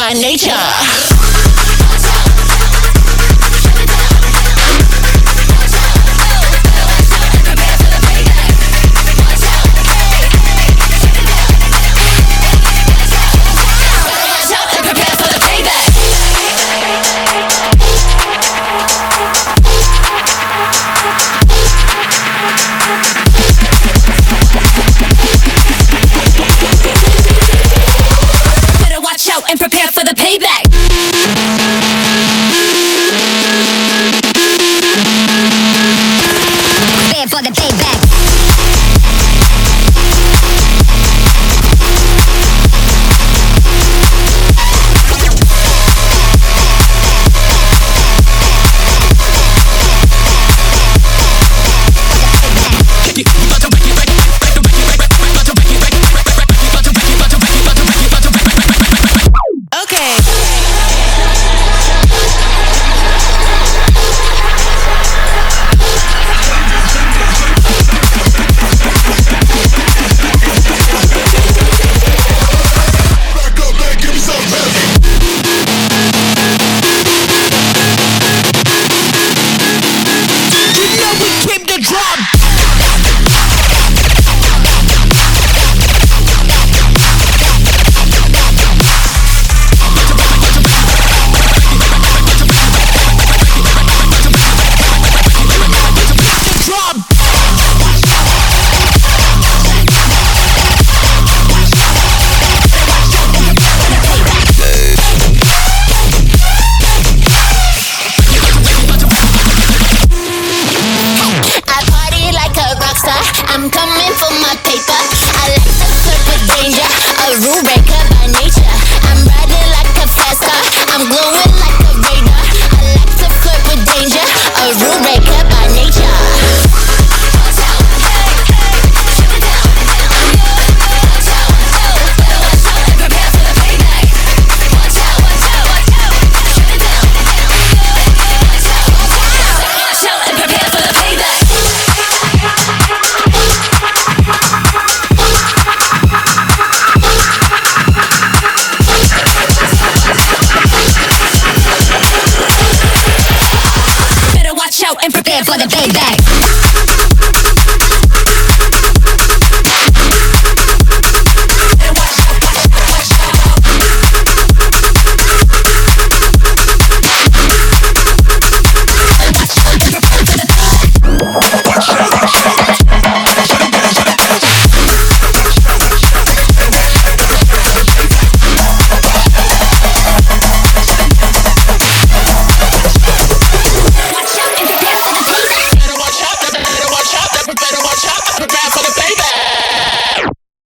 by nature. And prepare for the payback. Prepare for the payback. I'm coming for my paper. I like to flirt with danger, a rule breaker by nature. I'm riding like a fast car, I'm glowing like a radar. I like to flirt with danger, a rule breaker by nature. Watch out, hey, hey, shut it down, watch out, and prepare for the payback. Watch out, shut it down, watch out, and prepare for the payback. And prepare for the payback.